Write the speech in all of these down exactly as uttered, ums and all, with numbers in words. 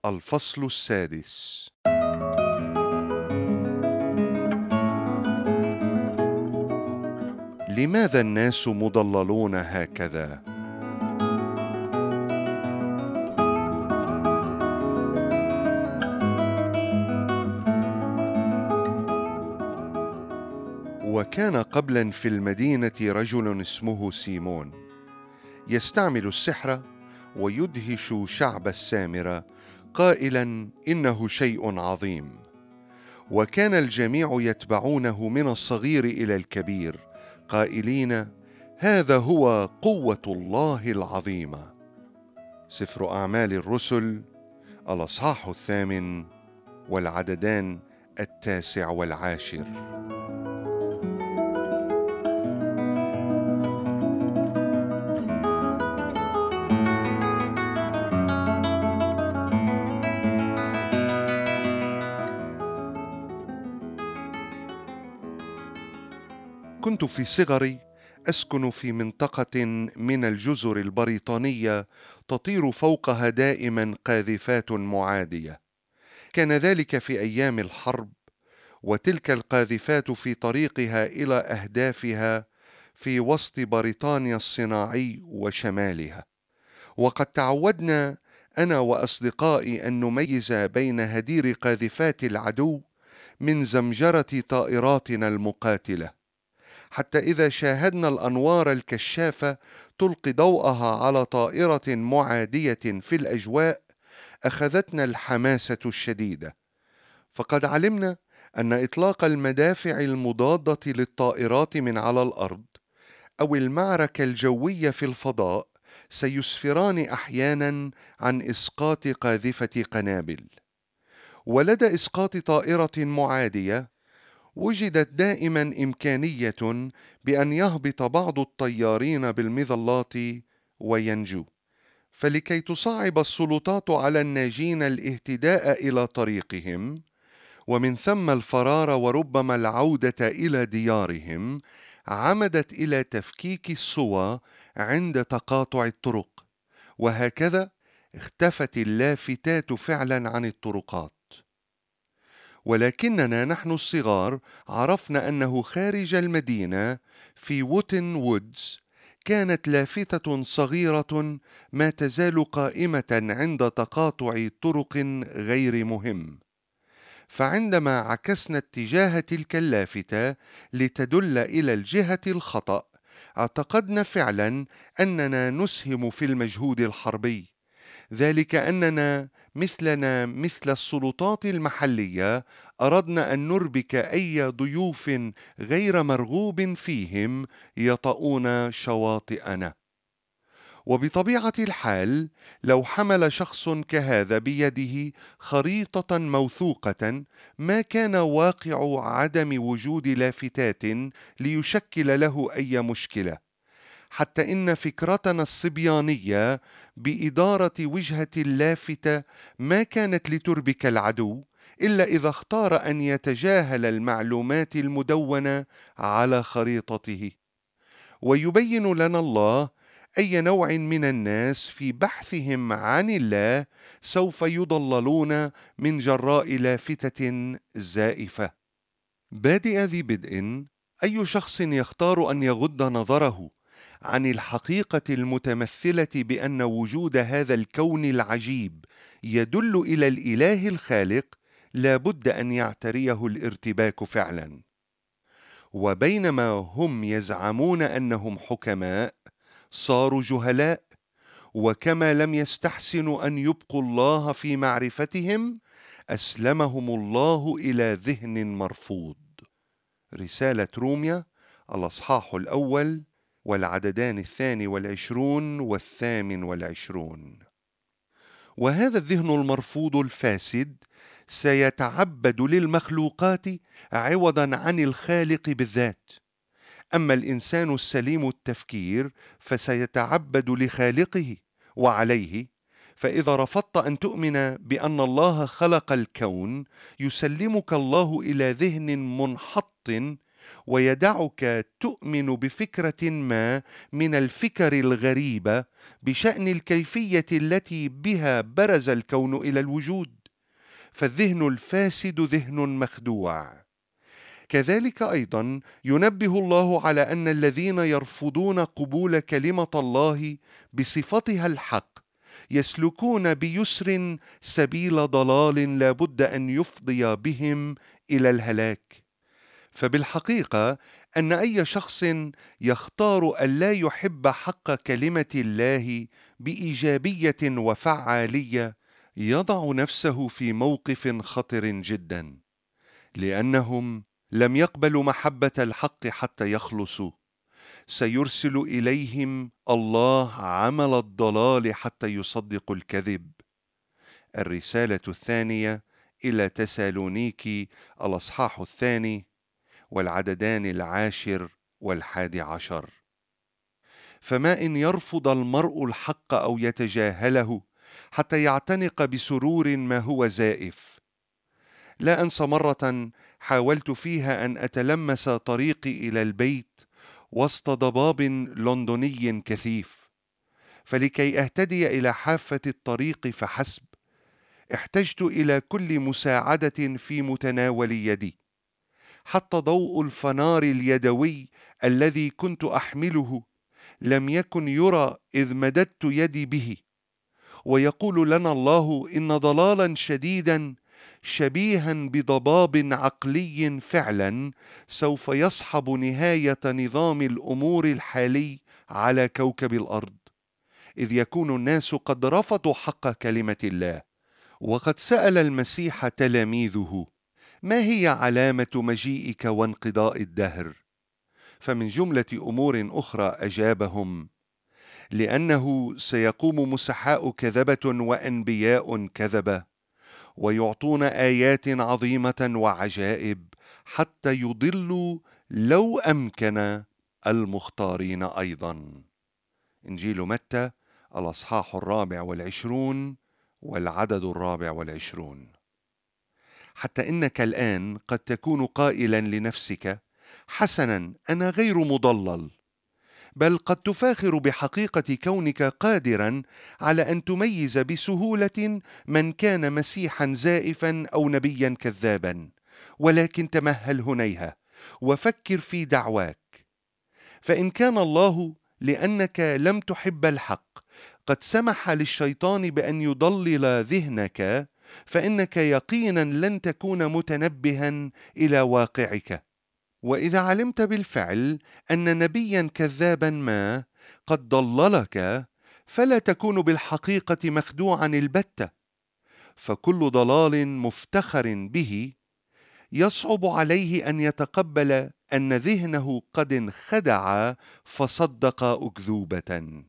الفصل السادس. لماذا الناس مضللون هكذا؟ وكان قبلا في المدينة رجل اسمه سيمون يستعمل السحر ويدهش شعب السامرة قائلا إنه شيء عظيم، وكان الجميع يتبعونه من الصغير إلى الكبير قائلين هذا هو قوة الله العظيمة. سفر أعمال الرسل الأصحاح الثامن والعددان التاسع والعاشر. كنت في صغري أسكن في منطقة من الجزر البريطانية تطير فوقها دائما قاذفات معادية. كان ذلك في أيام الحرب، وتلك القاذفات في طريقها إلى أهدافها في وسط بريطانيا الصناعي وشمالها. وقد تعودنا أنا وأصدقائي أن نميز بين هدير قاذفات العدو من زمجرة طائراتنا المقاتلة، حتى إذا شاهدنا الأنوار الكشافة تلقي ضوءها على طائرة معادية في الأجواء أخذتنا الحماسة الشديدة، فقد علمنا أن إطلاق المدافع المضادة للطائرات من على الأرض أو المعركة الجوية في الفضاء سيسفران أحيانا عن إسقاط قاذفة قنابل. ولدى إسقاط طائرة معادية وجدت دائما إمكانية بأن يهبط بعض الطيارين بالمظلات وينجو، فلكي تصعب السلطات على الناجين الاهتداء إلى طريقهم ومن ثم الفرار وربما العودة إلى ديارهم، عمدت إلى تفكيك الصوى عند تقاطع الطرق، وهكذا اختفت اللافتات فعلا عن الطرقات. ولكننا نحن الصغار عرفنا أنه خارج المدينة في ووتن وودز كانت لافتة صغيرة ما تزال قائمة عند تقاطع طرق غير مهم، فعندما عكسنا اتجاه تلك اللافتة لتدل إلى الجهة الخطأ اعتقدنا فعلا أننا نسهم في المجهود الحربي، ذلك أننا مثلنا مثل السلطات المحلية أردنا أن نربك أي ضيوف غير مرغوب فيهم يطؤون شواطئنا. وبطبيعة الحال لو حمل شخص كهذا بيده خريطة موثوقة ما كان واقع عدم وجود لافتات ليشكل له أي مشكلة، حتى إن فكرتنا الصبيانية بإدارة وجهة اللافتة ما كانت لتربك العدو إلا إذا اختار أن يتجاهل المعلومات المدونة على خريطته. ويبين لنا الله أي نوع من الناس في بحثهم عن الله سوف يضللون من جراء لافتة زائفة. بادئ ذي بدء، أي شخص يختار أن يغض نظره عن الحقيقة المتمثلة بأن وجود هذا الكون العجيب يدل إلى الإله الخالق لا بد أن يعتريه الارتباك فعلا. وبينما هم يزعمون أنهم حكماء صاروا جهلاء، وكما لم يستحسنوا أن يبقوا الله في معرفتهم أسلمهم الله إلى ذهن مرفوض. رسالة روميا الأصحاح الأول والعددان الثاني والعشرون والثامن والعشرون. وهذا الذهن المرفوض الفاسد سيتعبد للمخلوقات عوضا عن الخالق بالذات، أما الإنسان السليم التفكير فسيتعبد لخالقه. وعليه فإذا رفضت أن تؤمن بأن الله خلق الكون يسلمك الله إلى ذهن منحط ويدعك تؤمن بفكرة ما من الفكر الغريبة بشأن الكيفية التي بها برز الكون إلى الوجود، فالذهن الفاسد ذهن مخدوع. كذلك أيضا ينبه الله على أن الذين يرفضون قبول كلمة الله بصفتها الحق يسلكون بيسر سبيل ضلال لا بد أن يفضي بهم إلى الهلاك. فبالحقيقة أن أي شخص يختار ألا يحب حق كلمة الله بإيجابية وفعالية يضع نفسه في موقف خطر جدا، لأنهم لم يقبلوا محبة الحق حتى يخلصوا. سيرسل إليهم الله عمل الضلال حتى يصدقوا الكذب. الرسالة الثانية إلى تسالونيكي الأصحاح الثاني والعددان العاشر والحادي عشر. فما إن يرفض المرء الحق أو يتجاهله حتى يعتنق بسرور ما هو زائف. لا أنسى مرة حاولت فيها أن أتلمس طريقي إلى البيت وسط ضباب لندني كثيف، فلكي أهتدي إلى حافة الطريق فحسب احتجت إلى كل مساعدة في متناول يدي، حتى ضوء الفنار اليدوي الذي كنت أحمله لم يكن يرى إذ مددت يدي به. ويقول لنا الله إن ضلالا شديدا شبيها بضباب عقلي فعلا سوف يصحب نهاية نظام الأمور الحالي على كوكب الأرض، إذ يكون الناس قد رفضوا حق كلمة الله. وقد سأل المسيح تلاميذه: ما هي علامة مجيئك وانقضاء الدهر؟ فمن جملة أمور أخرى أجابهم: لأنه سيقوم مسحاء كذبة وأنبياء كذبة، ويعطون آيات عظيمة وعجائب حتى يضلوا لو أمكن المختارين أيضا. إنجيل متى الأصحاح الرابع والعشرون والعدد الرابع والعشرون. حتى إنك الآن قد تكون قائلا لنفسك: حسنا، أنا غير مضلل، بل قد تفاخر بحقيقة كونك قادرا على أن تميز بسهولة من كان مسيحا زائفا أو نبيا كذابا. ولكن تمهل هنيها وفكر في دعواك. فإن كان الله لأنك لم تحب الحق قد سمح للشيطان بأن يضلل ذهنك، فإنك يقينا لن تكون متنبها إلى واقعك. وإذا علمت بالفعل أن نبيا كذابا ما قد ضللك فلا تكون بالحقيقة مخدوعا البتة، فكل ضلال مفتخر به يصعب عليه أن يتقبل أن ذهنه قد انخدع فصدق أكذوبة.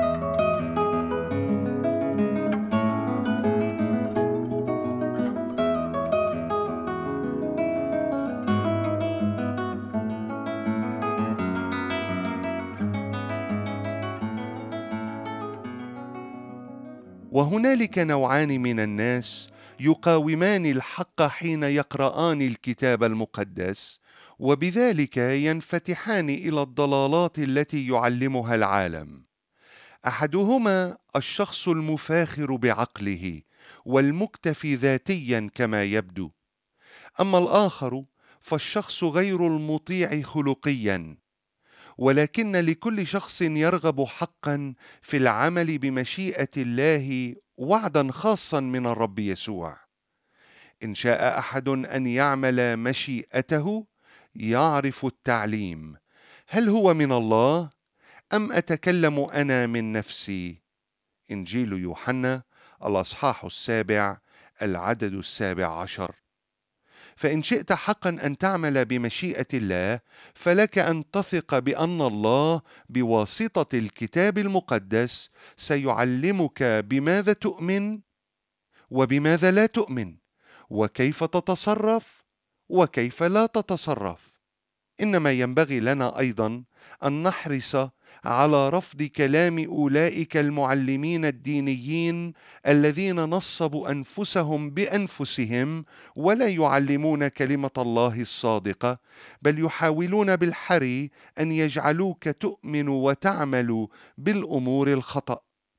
وهنالك نوعان من الناس يقاومان الحق حين يقرآن الكتاب المقدس، وبذلك ينفتحان إلى الضلالات التي يعلمها العالم. أحدهما الشخص المفاخر بعقله والمكتفي ذاتيا كما يبدو، أما الآخر فالشخص غير المطيع خلقيا. ولكن لكل شخص يرغب حقا في العمل بمشيئة الله وعدا خاصا من الرب يسوع. إن شاء أحد أن يعمل مشيئته يعرف التعليم: هل هو من الله أم أتكلم أنا من نفسي؟ إنجيل يوحنا الأصحاح السابع العدد السابع عشر. فإن شئت حقا أن تعمل بمشيئة الله فلك أن تثق بأن الله بواسطة الكتاب المقدس سيعلمك بماذا تؤمن وبماذا لا تؤمن، وكيف تتصرف وكيف لا تتصرف. إنما ينبغي لنا أيضا أن نحرص على رفض كلام أولئك المعلمين الدينيين الذين نصبوا أنفسهم بأنفسهم ولا يعلمون كلمة الله الصادقة، بل يحاولون بالحري أن يجعلوك تؤمن وتعمل بالأمور الخطأ.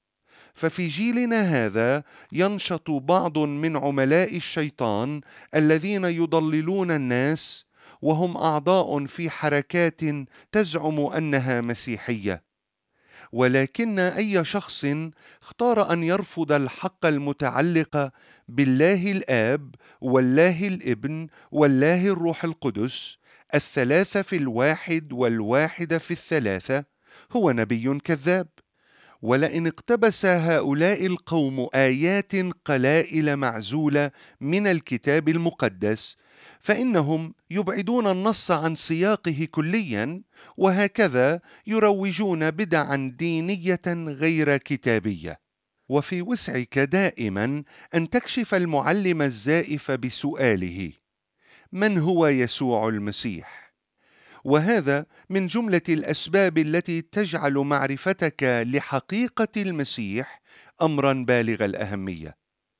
ففي جيلنا هذا ينشط بعض من عملاء الشيطان الذين يضللون الناس، وهم أعضاء في حركات تزعم أنها مسيحية، ولكن أي شخص اختار أن يرفض الحق المتعلق بالله الآب والله الابن والله الروح القدس، الثلاثة في الواحد والواحد في الثلاثة، هو نبي كذاب. ولئن اقتبس هؤلاء القوم آيات قلائل معزولة من الكتاب المقدس، فإنهم يبعدون النص عن سياقه كليا، وهكذا يروجون بدعا دينية غير كتابية. وفي وسعك دائما أن تكشف المعلم الزائف بسؤاله: من هو يسوع المسيح؟ وهذا من جملة الأسباب التي تجعل معرفتك لحقيقة المسيح أمرا بالغ الأهمية.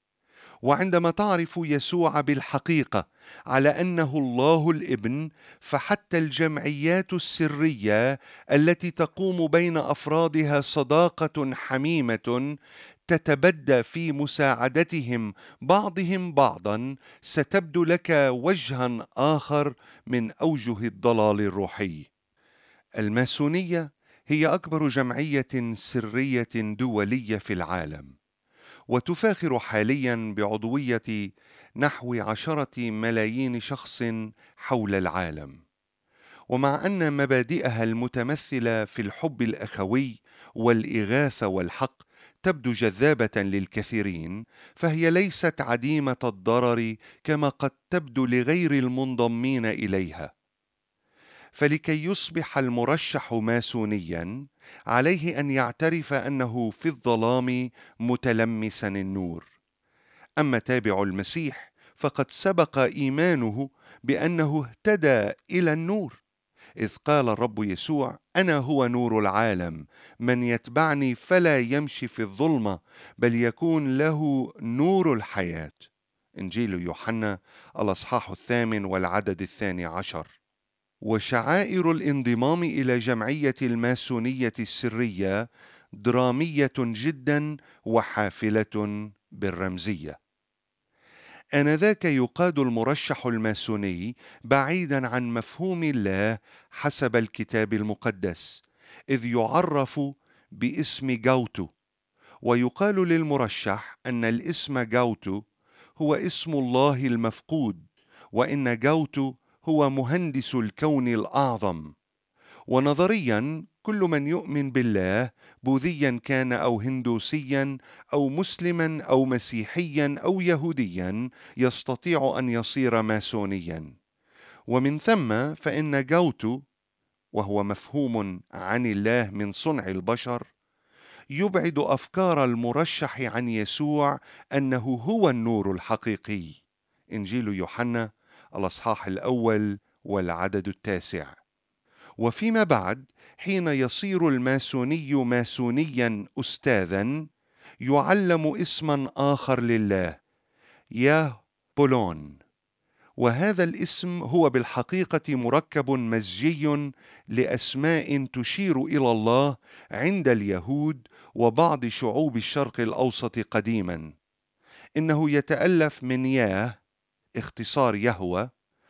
وعندما تعرف يسوع بالحقيقة على أنه الله الابن، فحتى الجمعيات السرية التي تقوم بين أفرادها صداقة حميمة تتبدى في مساعدتهم بعضهم بعضا ستبدو لك وجها آخر من أوجه الضلال الروحي. الماسونية هي أكبر جمعية سرية دولية في العالم، وتفاخر حاليا بعضوية نحو عشرة ملايين شخص حول العالم. ومع أن مبادئها المتمثلة في الحب الأخوي والإغاثة والحق تبدو جذابة للكثيرين، فهي ليست عديمة الضرر كما قد تبدو لغير المنضمين إليها. فلكي يصبح المرشح ماسونيا عليه أن يعترف أنه في الظلام متلمسا النور. أما تابع المسيح فقد سبق إيمانه بأنه اهتدى إلى النور، إذ قال الرب يسوع: أنا هو نور العالم، من يتبعني فلا يمشي في الظلمة بل يكون له نور الحياة. إنجيل يوحنا الأصحاح الثامن والعدد الثاني عشر. وشعائر الانضمام إلى جمعية الماسونية السرية درامية جدا وحافلة بالرمزية. آنذاك يقاد المرشح الماسوني بعيدا عن مفهوم الله حسب الكتاب المقدس، إذ يعرف باسم جاوتو، ويقال للمرشح أن الاسم جاوتو هو اسم الله المفقود، وإن جاوتو هو مهندس الكون الأعظم. ونظريا كل من يؤمن بالله، بوذيا كان أو هندوسيا أو مسلما أو مسيحيا أو يهوديا، يستطيع أن يصير ماسونيا. ومن ثم فإن جاوتو، وهو مفهوم عن الله من صنع البشر، يبعد أفكار المرشح عن يسوع أنه هو النور الحقيقي. إنجيل يوحنا الأصحاح الأول والعدد التاسع. وفيما بعد حين يصير الماسوني ماسونيا أستاذا، يعلم اسما آخر لله: ياه بولون. وهذا الاسم هو بالحقيقة مركب مزجي لأسماء تشير إلى الله عند اليهود وبعض شعوب الشرق الأوسط قديما. إنه يتألف من ياه اختصار يهوه،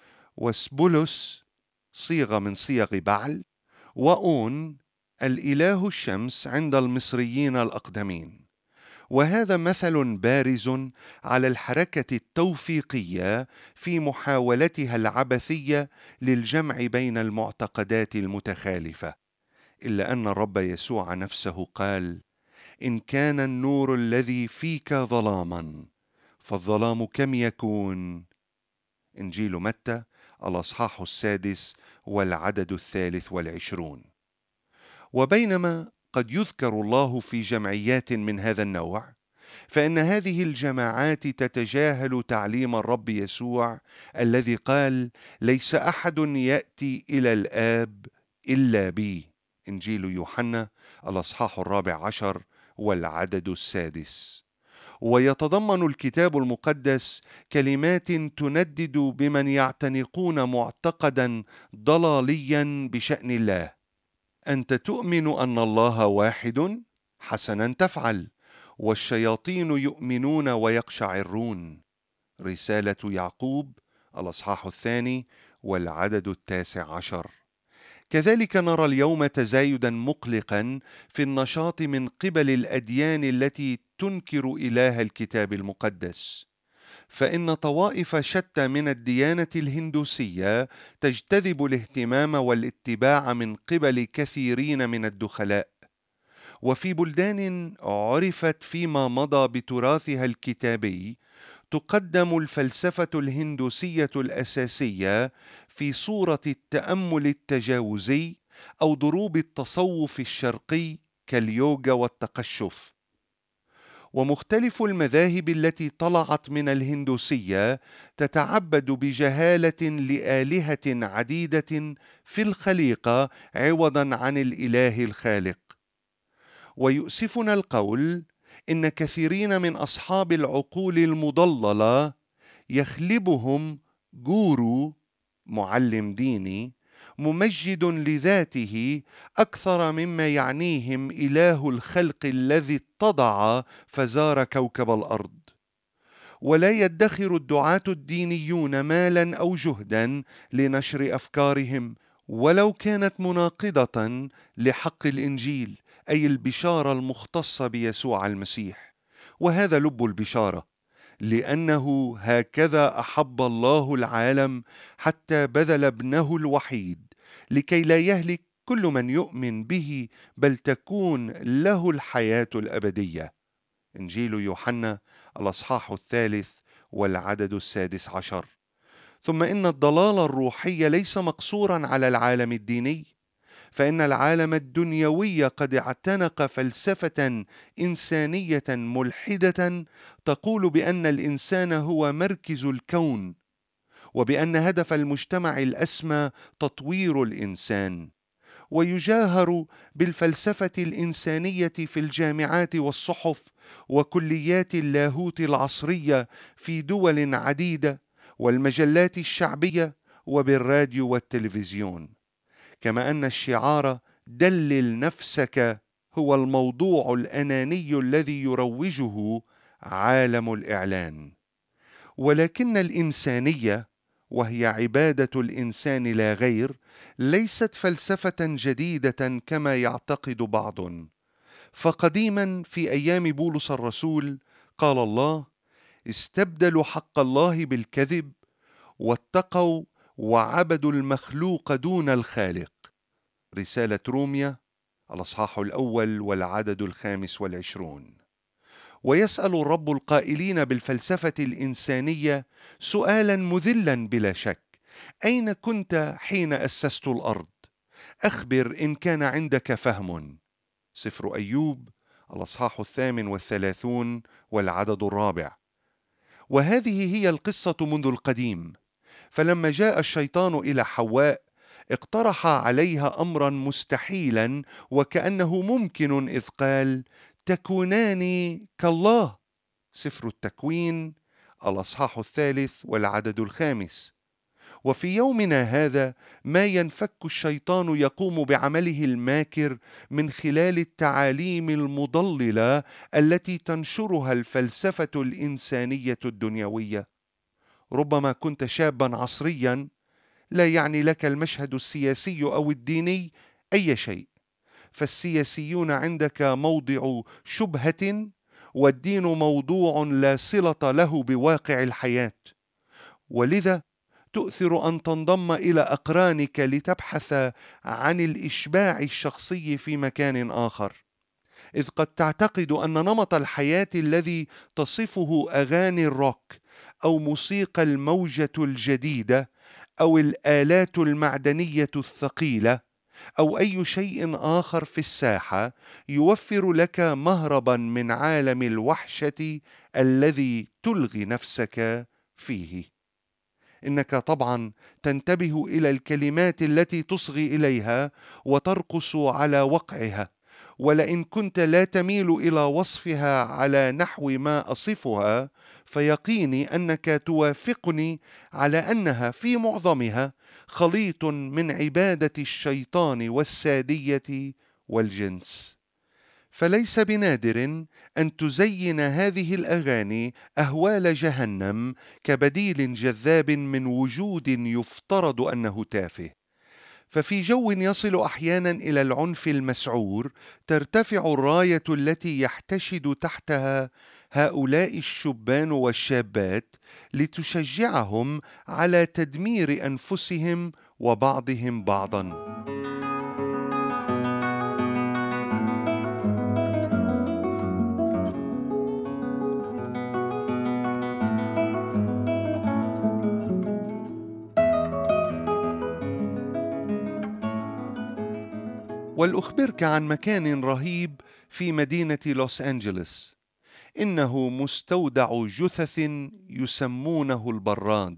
وسبولوس صيغة من صيغ بعل، وأون الإله الشمس عند المصريين الأقدمين. وهذا مثل بارز على الحركة التوفيقية في محاولتها العبثية للجمع بين المعتقدات المتخالفة، إلا أن الرب يسوع نفسه قال: إن كان النور الذي فيك ظلاما فالظلام كم يكون؟ إنجيل متى الأصحاح السادس والعدد الثالث والعشرون. وبينما قد يذكر الله في جمعيات من هذا النوع، فإن هذه الجماعات تتجاهل تعليم الرب يسوع الذي قال: ليس أحد يأتي إلى الآب إلا بي. إنجيل يوحنا الأصحاح الرابع عشر والعدد السادس. ويتضمن الكتاب المقدس كلمات تندد بمن يعتنقون معتقدا ضلاليا بشأن الله: أنت تؤمن أن الله واحد؟ حسنا تفعل، والشياطين يؤمنون ويقشعرون. رسالة يعقوب الأصحاح الثاني والعدد التاسع عشر. كذلك نرى اليوم تزايدا مقلقا في النشاط من قبل الأديان التي تنكر إله الكتاب المقدس، فإن طوائف شتى من الديانة الهندوسية تجتذب الاهتمام والاتباع من قبل كثيرين من الدخلاء، وفي بلدان عرفت فيما مضى بتراثها الكتابي تقدم الفلسفة الهندوسية الأساسية في صورة التأمل التجاوزي أو ضروب التصوف الشرقي كاليوغا والتقشف. ومختلف المذاهب التي طلعت من الهندوسية تتعبد بجهالة لآلهة عديدة في الخليقة عوضا عن الإله الخالق. ويؤسفنا القول إن كثيرين من أصحاب العقول المضللة يخلبهم جورو، معلم ديني ممجد لذاته أكثر مما يعنيهم إله الخلق الذي اتضع فزار كوكب الأرض. ولا يدخر الدعاة الدينيون مالا أو جهدا لنشر أفكارهم ولو كانت مناقضة لحق الإنجيل، أي البشارة المختصة بيسوع المسيح. وهذا لب البشارة، لأنه هكذا أحب الله العالم حتى بذل ابنه الوحيد لكي لا يهلك كل من يؤمن به، بل تكون له الحياة الأبدية. إنجيل يوحنا الأصحاح الثالث والعدد السادس عشر. ثم إن الضلال الروحي ليس مقصورا على العالم الديني، فإن العالم الدنيوي قد اعتنق فلسفة إنسانية ملحدة تقول بأن الإنسان هو مركز الكون، وبأن هدف المجتمع الأسمى تطوير الإنسان. ويجاهر بالفلسفة الإنسانية في الجامعات والصحف وكليات اللاهوت العصرية في دول عديدة، والمجلات الشعبية، وبالراديو والتلفزيون. كما أن الشعار دلل نفسك هو الموضوع الأناني الذي يروجه عالم الإعلان. ولكن الإنسانية، وهي عبادة الإنسان لا غير، ليست فلسفة جديدة كما يعتقد بعض. فقديما في أيام بولس الرسول قال الله: استبدلوا حق الله بالكذب واتقوا وعبدوا المخلوق دون الخالق. رسالة روميا الأصحاح الأول والعدد الخامس والعشرون. ويسأل الرب القائلين بالفلسفة الإنسانية سؤالا مذلا بلا شك: أين كنت حين أسست الأرض؟ أخبر إن كان عندك فهم. سفر أيوب الأصحاح الثامن والثلاثون والعدد الرابع. وهذه هي القصة منذ القديم. فلما جاء الشيطان إلى حواء اقترح عليها أمرا مستحيلا وكأنه ممكن، إذ قال: تكونان كالله. سفر التكوين الأصحاح الثالث والعدد الخامس. وفي يومنا هذا ما ينفك الشيطان يقوم بعمله الماكر من خلال التعاليم المضللة التي تنشرها الفلسفة الإنسانية الدنيوية. ربما كنت شابا عصريا لا يعني لك المشهد السياسي أو الديني أي شيء، فالسياسيون عندك موضع شبهة، والدين موضوع لا صلة له بواقع الحياة، ولذا تؤثر أن تنضم إلى أقرانك لتبحث عن الإشباع الشخصي في مكان آخر، إذ قد تعتقد أن نمط الحياة الذي تصفه أغاني الروك أو موسيقى الموجة الجديدة أو الآلات المعدنية الثقيلة أو أي شيء آخر في الساحة يوفر لك مهربا من عالم الوحشة الذي تلغي نفسك فيه. إنك طبعا تنتبه إلى الكلمات التي تصغي إليها وترقص على وقعها، ولئن كنت لا تميل إلى وصفها على نحو ما أصفها، فيقيني أنك توافقني على أنها في معظمها خليط من عبادة الشيطان والسادية والجنس. فليس بنادر أن تزين هذه الأغاني أهوال جهنم كبديل جذاب من وجود يفترض أنه تافه. ففي جو يصل أحيانا إلى العنف المسعور ترتفع الراية التي يحتشد تحتها هؤلاء الشبان والشابات لتشجعهم على تدمير أنفسهم وبعضهم بعضا. ولأخبرك عن مكان رهيب في مدينة لوس أنجلوس، إنه مستودع جثث يسمونه البراد.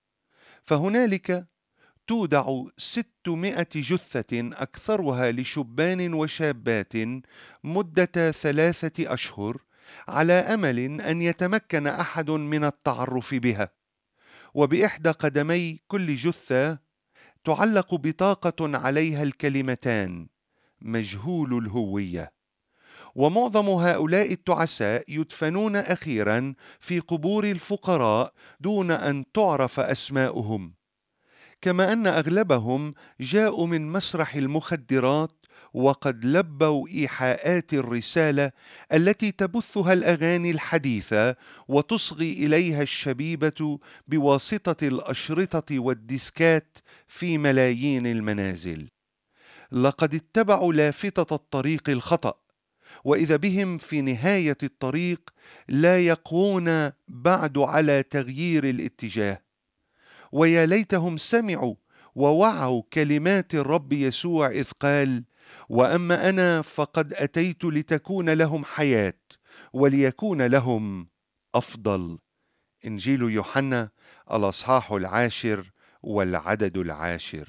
فهنالك تودع ستمائة جثة أكثرها لشبان وشابات مدة ثلاثة أشهر، على أمل أن يتمكن أحد من التعرف بها. وبإحدى قدمي كل جثة تعلق بطاقة عليها الكلمتان مجهول الهوية. ومعظم هؤلاء التعساء يدفنون أخيرا في قبور الفقراء دون أن تعرف أسماؤهم، كما أن أغلبهم جاءوا من مسرح المخدرات وقد لبوا إيحاءات الرسالة التي تبثها الأغاني الحديثة وتصغي إليها الشبيبة بواسطة الأشرطة والديسكات في ملايين المنازل. لقد اتبعوا لافتة الطريق الخطأ، وإذا بهم في نهاية الطريق لا يقوون بعد على تغيير الاتجاه. ويا ليتهم سمعوا ووعوا كلمات الرب يسوع إذ قال: وأما أنا فقد أتيت لتكون لهم حياة وليكون لهم أفضل. إنجيل يوحنا الأصحاح العاشر والعدد العاشر.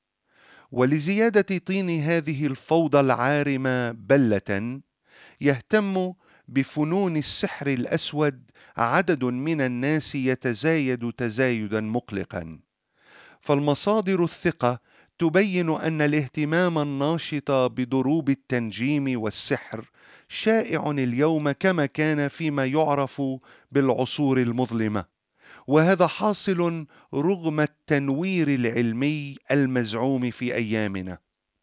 ولزيادة طين هذه الفوضى العارمة بلة، يهتم بفنون السحر الأسود عدد من الناس يتزايد تزايدا مقلقا. فالمصادر الثقة تبين أن الاهتمام الناشط بضروب التنجيم والسحر شائع اليوم كما كان فيما يعرف بالعصور المظلمة، وهذا حاصل رغم التنوير العلمي المزعوم في أيامنا.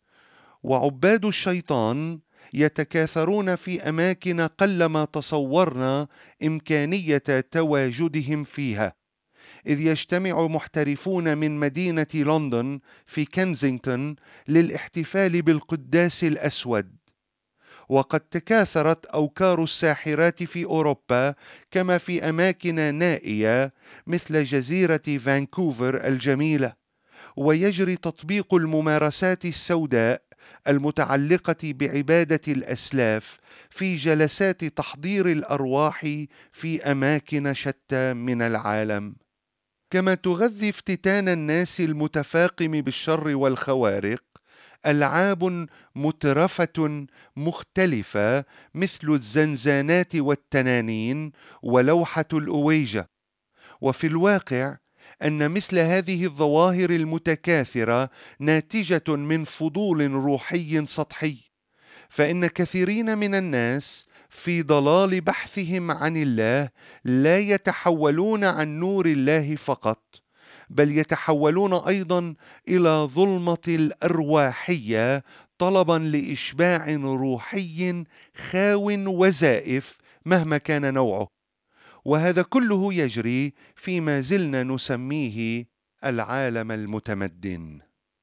وعباد الشيطان يتكاثرون في أماكن قلما تصورنا إمكانية تواجدهم فيها، إذ يجتمع محترفون من مدينة لندن في كنزينغتون للاحتفال بالقداس الأسود. وقد تكاثرت أوكار الساحرات في أوروبا كما في أماكن نائية مثل جزيرة فانكوفر الجميلة. ويجري تطبيق الممارسات السوداء المتعلقة بعبادة الأسلاف في جلسات تحضير الأرواح في أماكن شتى من العالم. كما تغذي افتتان الناس المتفاقم بالشر والخوارق ألعاب مترفة مختلفة مثل الزنزانات والتنانين ولوحة الأويجة. وفي الواقع أن مثل هذه الظواهر المتكاثرة ناتجة من فضول روحي سطحي، فإن كثيرين من الناس في ضلال بحثهم عن الله لا يتحولون عن نور الله فقط، بل يتحولون أيضا إلى ظلمة الأرواحية طلبا لإشباع روحي خاو وزائف مهما كان نوعه. وهذا كله يجري فيما زلنا نسميه العالم المتمدن.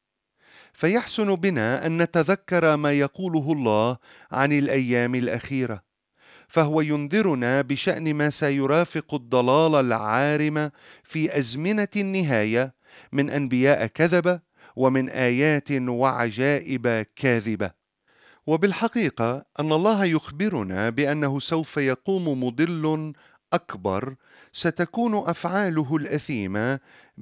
فيحسن بنا أن نتذكر ما يقوله الله عن الأيام الأخيرة، فهو ينذرنا بشأن ما سيرافق الضلال العارم في أزمنة النهاية من أنبياء كذبة ومن آيات وعجائب كاذبة. وبالحقيقة أن الله يخبرنا بأنه سوف يقوم مضل أكبر ستكون أفعاله الأثيمة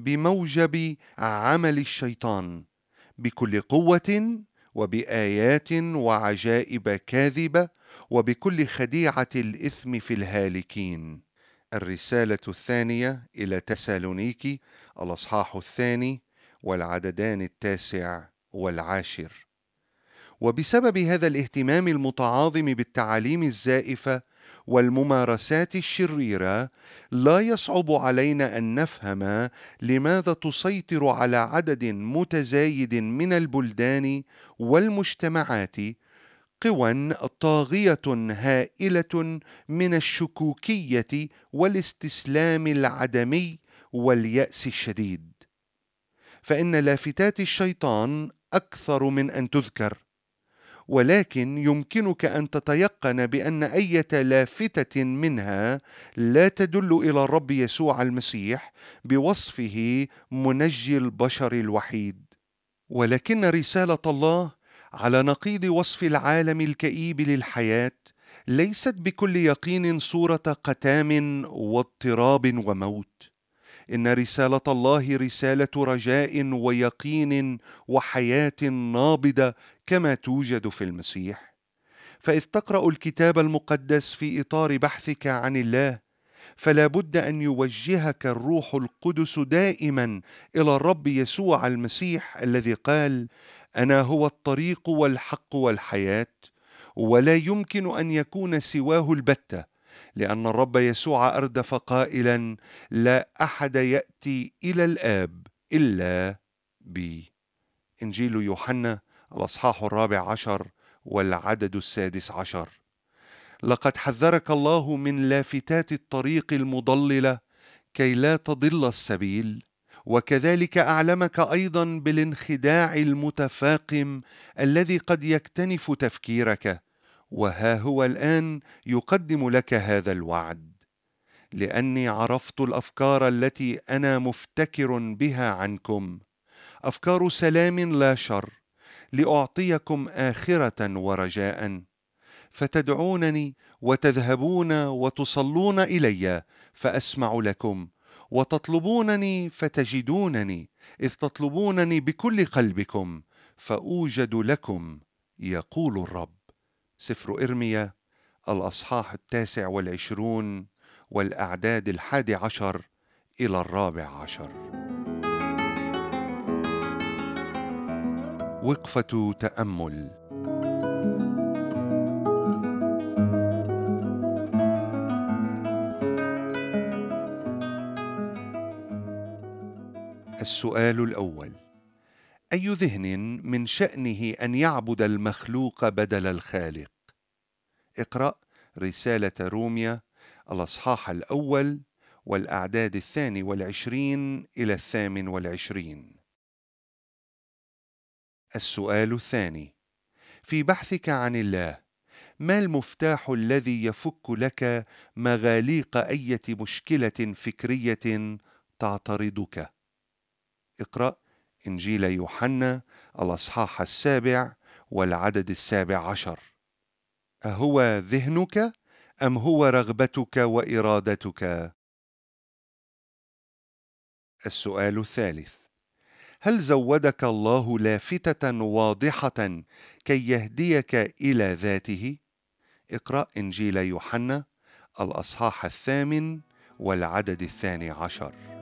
بموجب عمل الشيطان بكل قوة وبآيات وعجائب كاذبة وبكل خديعة الإثم في الهالكين. الرسالة الثانية إلى تسالونيكي الأصحاح الثاني والعددان التاسع والعاشر. وبسبب هذا الاهتمام المتعاظم بالتعاليم الزائفة والممارسات الشريرة لا يصعب علينا أن نفهم لماذا تسيطر على عدد متزايد من البلدان والمجتمعات قوى طاغية هائلة من الشكوكية والاستسلام العدمي واليأس الشديد. فإن لافتات الشيطان أكثر من أن تذكر، ولكن يمكنك أن تتيقن بأن أي لافتة منها لا تدل إلى الرب يسوع المسيح بوصفه منجي البشر الوحيد. ولكن رسالة الله على نقيض وصف العالم الكئيب للحياة ليست بكل يقين صورة قتام واضطراب وموت. إن رسالة الله رسالة رجاء ويقين وحياة نابضة كما توجد في المسيح. فإذ تقرأ الكتاب المقدس في إطار بحثك عن الله، فلا بد أن يوجهك الروح القدس دائما إلى الرب يسوع المسيح الذي قال: أنا هو الطريق والحق والحياة، ولا يمكن أن يكون سواه البتة، لأن الرب يسوع أردف قائلا: لا أحد يأتي إلى الآب إلا بي. إنجيل يوحنا الأصحاح الرابع عشر والعدد السادس عشر. لقد حذرك الله من لافتات الطريق المضللة كي لا تضل السبيل، وكذلك أعلمك أيضا بالانخداع المتفاقم الذي قد يكتنف تفكيرك. وها هو الآن يقدم لك هذا الوعد: لأني عرفت الأفكار التي أنا مفتكر بها عنكم، أفكار سلام لا شر، لأعطيكم آخرة ورجاء. فتدعونني وتذهبون وتصلون إلي فأسمع لكم، وتطلبونني فتجدونني، إذ تطلبونني بكل قلبكم فأوجد لكم، يقول الرب. سفر إرميا الأصحاح التاسع والعشرون والأعداد الحادي عشر إلى الرابع عشر. وقفة تأمل. السؤال الأول: أي ذهن من شأنه أن يعبد المخلوق بدل الخالق؟ اقرأ رسالة روميا الأصحاح الأول والأعداد الثاني والعشرين إلى الثامن والعشرين. السؤال الثاني: في بحثك عن الله، ما المفتاح الذي يفك لك مغاليق أي مشكلة فكرية تعترضك؟ اقرأ إنجيل يوحنا الأصحاح السابع والعدد السابع عشر. أهو ذهنك أم هو رغبتك وإرادتك؟ السؤال الثالث: هل زودك الله لافتة واضحة كي يهديك إلى ذاته؟ اقرأ إنجيل يوحنا الأصحاح الثامن والعدد الثاني عشر.